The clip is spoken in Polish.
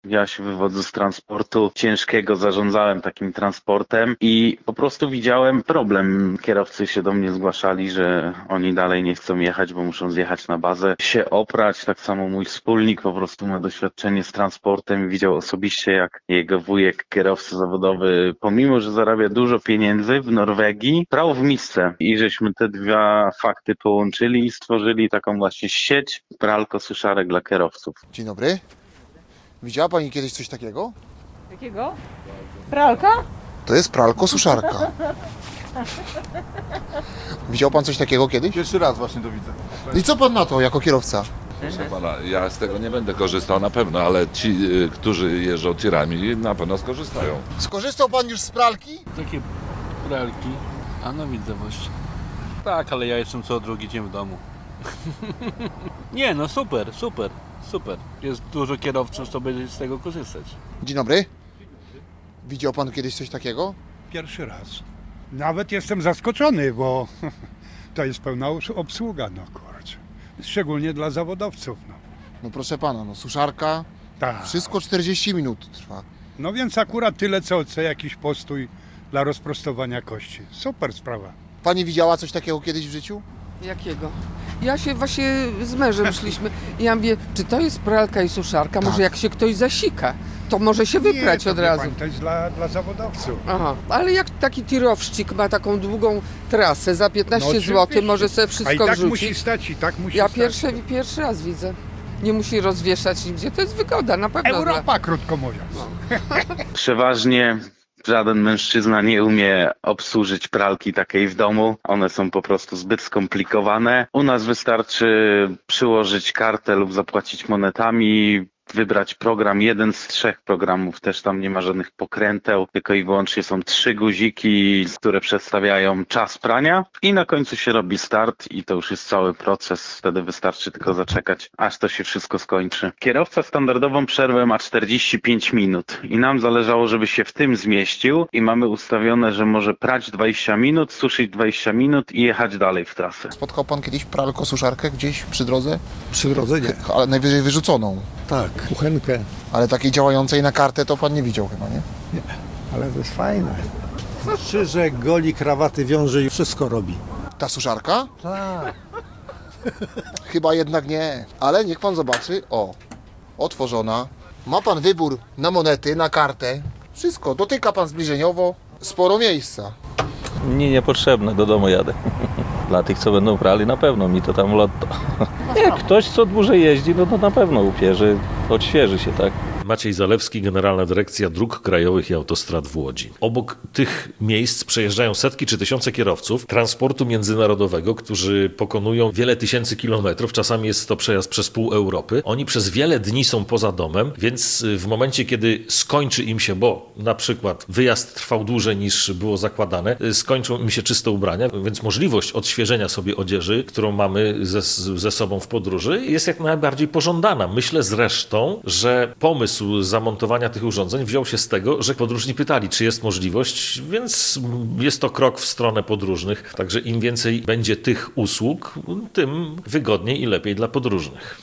Ja się wywodzę z transportu ciężkiego, zarządzałem takim transportem i po prostu widziałem problem. Kierowcy się do mnie zgłaszali, że oni dalej nie chcą jechać, bo muszą zjechać na bazę, się oprać. Tak samo mój wspólnik po prostu ma doświadczenie z transportem i widział osobiście, jak jego wujek, kierowca zawodowy, pomimo że zarabia dużo pieniędzy w Norwegii, prał w misce. I żeśmy te dwa fakty połączyli i stworzyli taką właśnie sieć pralko-suszarek dla kierowców. Dzień dobry. Widziała Pani kiedyś coś takiego? Jakiego? Pralka? To jest pralko-suszarka. Widział Pan coś takiego kiedyś? Pierwszy raz właśnie to widzę. I co Pan na to jako kierowca? Proszę pana, ja z tego nie będę korzystał na pewno, ale ci, którzy jeżdżą tirami, na pewno skorzystają. Skorzystał Pan już z pralki? Takie pralki, a no widzę właśnie. Tak, ale ja jestem co drugi dzień w domu. Nie, no super, super, super. Jest dużo kierowców, co będzie z tego korzystać. Dzień dobry. Widział Pan kiedyś coś takiego? Pierwszy raz. Nawet jestem zaskoczony, bo to jest pełna obsługa, no kurczę. Szczególnie dla zawodowców, no. No proszę Pana, no suszarka, Tak. wszystko 40 minut trwa. No więc akurat tyle, co jakiś postój dla rozprostowania kości. Super sprawa. Pani widziała coś takiego kiedyś w życiu? Jakiego? Ja się właśnie z mężem szliśmy i ja mówię, czy to jest pralka i suszarka? Może jak się ktoś zasika, to może się wyprać to, od wie razu. Pani, to jest dla zawodowców. Aha, ale jak taki tirowszczyk ma taką długą trasę za 15 oczywiście. zł, może sobie A i wszystko tak wrzucić. musi stać, i tak musi Ja stać. pierwszy raz widzę. Nie musi rozwieszać nigdzie, to jest wygoda, na pewno. Europa, krótko mówiąc. Przeważnie żaden mężczyzna nie umie obsłużyć pralki takiej w domu. One są po prostu zbyt skomplikowane. U nas wystarczy przyłożyć kartę lub zapłacić monetami, wybrać program, jeden z 3 programów, też tam nie ma żadnych pokręteł, tylko i wyłącznie są 3 guziki, które przedstawiają czas prania i na końcu się robi start i to już jest cały proces, wtedy wystarczy tylko zaczekać, aż to się wszystko skończy. Kierowca standardową przerwę ma 45 minut i nam zależało, żeby się w tym zmieścił i mamy ustawione, że może prać 20 minut, suszyć 20 minut i jechać dalej w trasę. Spotkał Pan kiedyś pralko-suszarkę gdzieś przy drodze? Przy drodze nie. Ale najwyżej wyrzuconą. Tak, kuchenkę, Ale takiej działającej na kartę to Pan nie widział chyba, nie? ale to jest fajne. Krzyże, goli, krawaty wiąże i wszystko robi. Ta suszarka? Tak. Chyba jednak nie. Ale niech Pan zobaczy. O, otworzona. Ma Pan wybór na monety, na kartę. Wszystko. Dotyka Pan zbliżeniowo. Sporo miejsca. Mnie niepotrzebne, do domu jadę. Dla tych, co będą prali, na pewno mi to tam lotto. Jak ktoś, co dłużej jeździ, no to na pewno upierzy, odświeży się, tak? Maciej Zalewski, Generalna Dyrekcja Dróg Krajowych i Autostrad w Łodzi. Obok tych miejsc przejeżdżają setki czy tysiące kierowców transportu międzynarodowego, którzy pokonują wiele tysięcy kilometrów. Czasami jest to przejazd przez pół Europy. Oni przez wiele dni są poza domem, więc w momencie, kiedy skończy im się, bo na przykład wyjazd trwał dłużej niż było zakładane, skończą im się czyste ubrania, więc możliwość odświeżenia sobie odzieży, którą mamy ze sobą w podróży, jest jak najbardziej pożądana. Myślę zresztą, że pomysł zamontowania tych urządzeń wziął się z tego, że podróżni pytali, czy jest możliwość, więc jest to krok w stronę podróżnych. Także im więcej będzie tych usług, tym wygodniej i lepiej dla podróżnych.